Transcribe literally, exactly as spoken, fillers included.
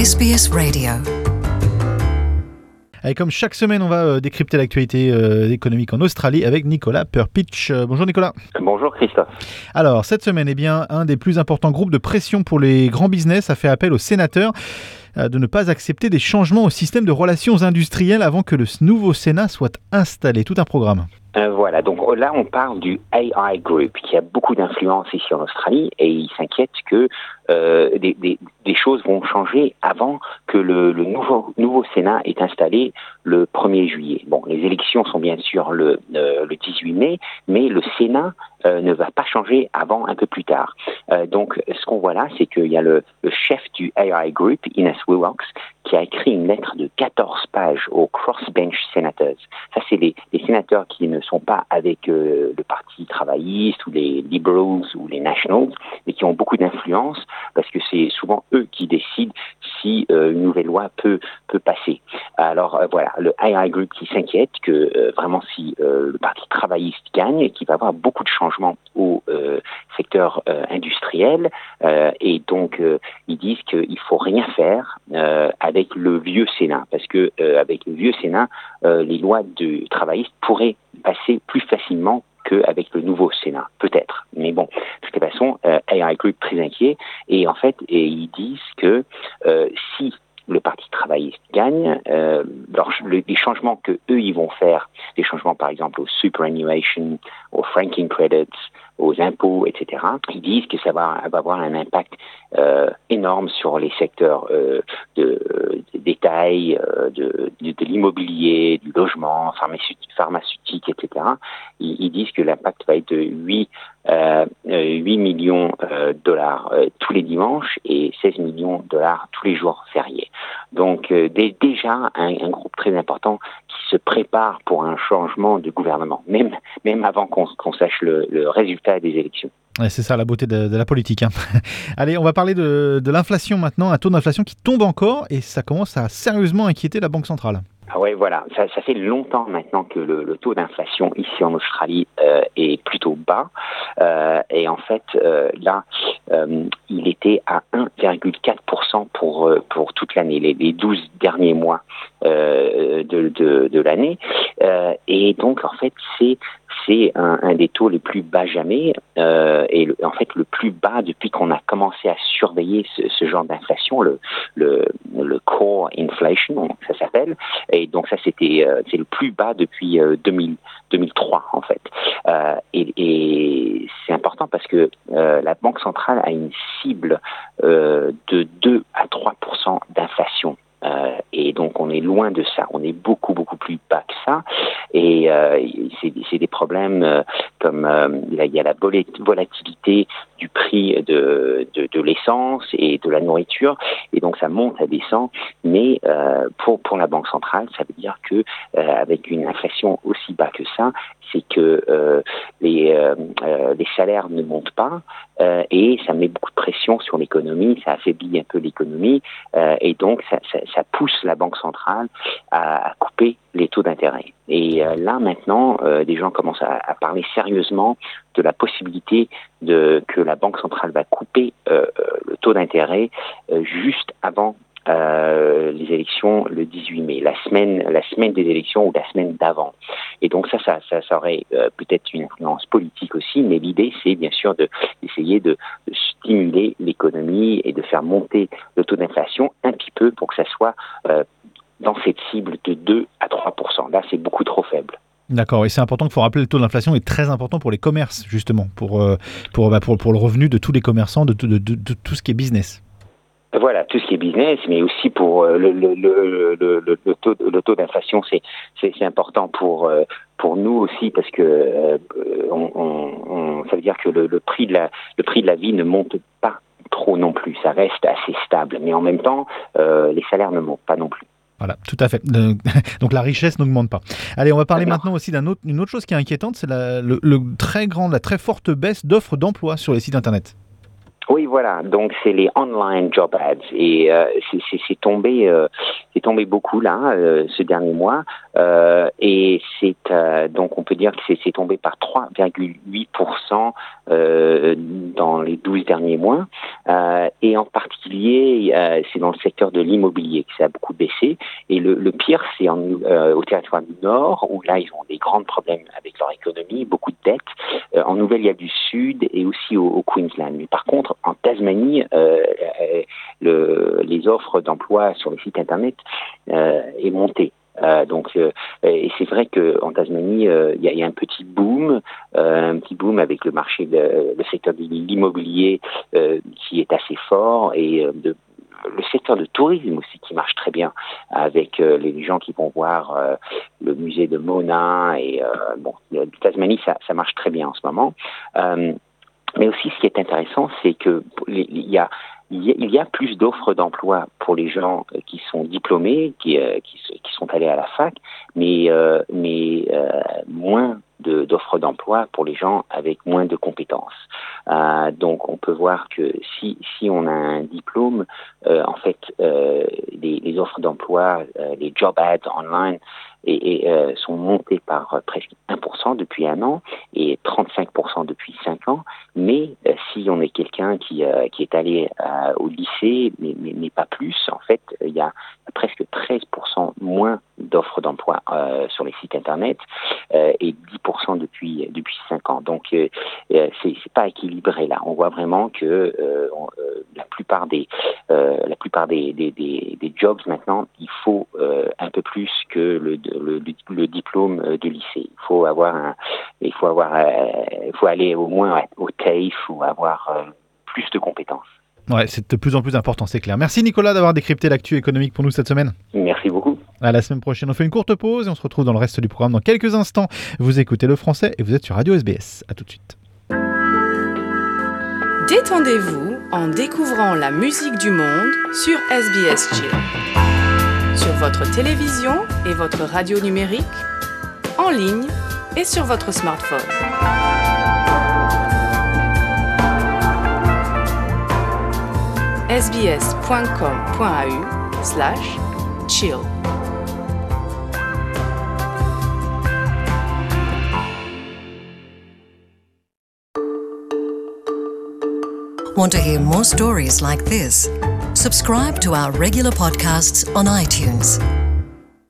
S B S Radio. Et comme chaque semaine, on va euh, décrypter l'actualité euh, économique en Australie avec Nicolas Perpich. Euh, bonjour Nicolas. Bonjour Christophe. Alors, cette semaine, eh bien, un des plus importants groupes de pression pour les grands business a fait appel aux sénateurs euh, de ne pas accepter des changements au système de relations industrielles avant que le nouveau Sénat soit installé. Tout un programme. Euh, voilà, donc là on parle du A I Group qui a beaucoup d'influence ici en Australie et il s'inquiète que euh, des, des, des choses vont changer avant que le, le nouveau, nouveau Sénat est installé le premier juillet. Bon, les élections sont bien sûr le, euh, le dix-huit mai, mais le Sénat euh, ne va pas changer avant un peu plus tard. Euh, donc ce qu'on voit là, c'est qu'il y a le, le chef du A I Group, Innes Willox, qui a écrit une lettre de quatorze pages aux crossbench senators. Ça, c'est les, les sénateurs qui ne sont pas avec euh, le Parti travailliste ou les Liberals ou les Nationals, mais qui ont beaucoup d'influence parce que c'est souvent eux qui décident si euh, une nouvelle loi peut peut passer. Alors euh, voilà, le A I Group qui s'inquiète que euh, vraiment si euh, le Parti travailliste gagne, qu'il va y avoir beaucoup de changements au euh, secteur euh, industriel euh, et donc euh, ils disent qu'il faut rien faire euh, avec le vieux Sénat parce que euh, avec le vieux Sénat, euh, les lois de travaillistes pourraient passer plus facilement qu'avec le nouveau Sénat, peut-être. Mais bon, de toute façon, euh, A I Group très inquiet et en fait, et ils disent que euh, si le Parti travailliste gagne, euh, alors, le, les changements que eux ils vont faire, des changements par exemple au superannuation, aux franking credits, aux impôts, et cetera. Ils disent que ça va, va avoir un impact euh, énorme sur les secteurs euh, de, de détail, euh, de, de, de l'immobilier, du logement, pharmaceutique, pharmaceutique et cetera. Ils, ils disent que l'impact va être de huit millions de dollars euh, tous les dimanches et seize millions de dollars tous les jours fériés. Donc euh, dès, déjà un, un groupe très important qui se prépare pour un changement de gouvernement, même, même avant qu'on, qu'on sache le, le résultat des élections. Ouais, c'est ça la beauté de, de la politique. Hein. Allez, on va parler de, de l'inflation maintenant, un taux d'inflation qui tombe encore et ça commence à sérieusement inquiéter la Banque centrale. Ah ouais, voilà. Ça, ça fait longtemps maintenant que le, le taux d'inflation ici en Australie euh, est plutôt bas. Euh, et en fait, euh, là, euh, il était à un virgule quatre pour cent pour euh, pour toute l'année, les, les douze derniers mois euh, de, de de l'année. Euh, et donc, en fait, c'est c'est un, un des taux les plus bas jamais, euh, et le, en fait le plus bas depuis qu'on a commencé à surveiller ce, ce genre d'inflation, le, le, le core inflation, ça s'appelle, et donc ça c'était euh, c'est le plus bas depuis euh, deux mille, deux mille trois en fait, euh, et, et c'est important parce que euh, la Banque centrale a une cible euh, de deux à trois pour cent d'inflation. Euh, et donc on est loin de ça, on est beaucoup beaucoup plus bas que ça et euh, c'est, c'est des problèmes euh, comme euh, il y a la volatilité du prix de, de, de l'essence et de la nourriture et donc ça monte, ça descend, mais euh, pour pour la Banque centrale ça veut dire que euh, avec une inflation aussi bas que ça, c'est que euh, les euh, euh, les salaires ne montent pas euh, et ça met beaucoup de pression sur l'économie, ça affaiblit un peu l'économie euh, et donc ça, ça, ça pousse la Banque centrale à, à couper les taux d'intérêt. Et euh, là maintenant, euh, des gens commencent à, à parler sérieusement de la possibilité de que la Banque centrale va couper euh, le taux d'intérêt euh, juste avant Euh, les élections le dix-huit mai, la semaine, la semaine des élections ou la semaine d'avant. Et donc ça, ça, ça, ça aurait euh, peut-être une influence politique aussi, mais l'idée, c'est bien sûr de, d'essayer de, de stimuler l'économie et de faire monter le taux d'inflation un petit peu pour que ça soit euh, dans cette cible de deux à trois pour cent. Là, c'est beaucoup trop faible. D'accord, et c'est important qu'il faut rappeler le taux d'inflation est très important pour les commerces, justement, pour, euh, pour, bah, pour, pour le revenu de tous les commerçants, de, de, de, de tout ce qui est business. Voilà, tout ce qui est business, mais aussi pour euh, le, le, le, le, le, le, taux, le taux d'inflation, c'est, c'est, c'est important pour, euh, pour nous aussi, parce que euh, on, on, on, ça veut dire que le, le, prix de la, le prix de la vie ne monte pas trop non plus, ça reste assez stable, mais en même temps, euh, les salaires ne montent pas non plus. Voilà, tout à fait. Donc la richesse n'augmente pas. Allez, on va parler maintenant aussi d'une autre, autre chose qui est inquiétante, c'est la, le, le très grand, la très forte baisse d'offres d'emploi sur les sites internet. Oui, Oui, voilà. Donc c'est les online job ads et euh, c'est, c'est, c'est tombé, euh, c'est tombé beaucoup là euh, ce dernier mois euh, et c'est euh, donc on peut dire que c'est, c'est tombé par trois virgule huit pour cent euh, dans les douze derniers mois euh, et en particulier euh, c'est dans le secteur de l'immobilier que ça a beaucoup baissé et le, le pire c'est en, euh, au territoire du Nord où là ils ont des grands problèmes avec leur économie, beaucoup de dettes. Euh, en Nouvelle-Galles du Sud et aussi au, au Queensland. Mais par contre, en Tasmanie, euh, le, les offres d'emploi sur les sites internet euh, est montée. Euh, donc, euh, et c'est vrai qu'en Tasmanie, il euh, y, y a un petit boom, euh, un petit boom avec le marché, de, le secteur de l'immobilier euh, qui est assez fort et euh, de le secteur de tourisme aussi qui marche très bien avec euh, les gens qui vont voir euh, le musée de Mona et euh, bon, la Tasmanie ça, ça marche très bien en ce moment. Euh, mais aussi ce qui est intéressant, c'est que il y a il y a plus d'offres d'emploi pour les gens qui sont diplômés, qui euh, qui, qui sont allés à la fac, mais euh, mais euh, moins de, d'offres d'emploi pour les gens avec moins de compétences. Euh, donc, on peut voir que si si on a un diplôme, euh, en fait, euh, les, les offres d'emploi, euh, les job ads online, et, et euh, sont montées par euh, presque un pour cent depuis un an et trente-cinq pour cent depuis cinq ans. Mais euh, si on est quelqu'un qui euh, qui est allé euh, au lycée, mais, mais, mais pas plus, en fait, il y a presque treize pour cent moins d'offres d'emploi euh, sur les sites internet euh, et dix pour cent depuis depuis cinq ans. Donc euh, euh, c'est c'est pas équilibré là. On voit vraiment que euh, on, euh, la plupart des euh, la plupart des des, des des jobs maintenant, il faut euh, un peu plus que le, le le diplôme de lycée. Il faut avoir un il faut avoir euh, il faut aller au moins au TAFE ou avoir euh, plus de compétences. Ouais, c'est de plus en plus important, c'est clair. Merci Nicolas d'avoir décrypté l'actu économique pour nous cette semaine. Merci beaucoup. À la semaine prochaine, on fait une courte pause et on se retrouve dans le reste du programme dans quelques instants. Vous écoutez Le Français et vous êtes sur Radio S B S. À tout de suite. Détendez-vous en découvrant la musique du monde sur S B S Chill. Sur votre télévision et votre radio numérique, en ligne et sur votre smartphone. sbs.com.au slash chill. Want to hear more stories like this? Subscribe to our regular podcasts on iTunes.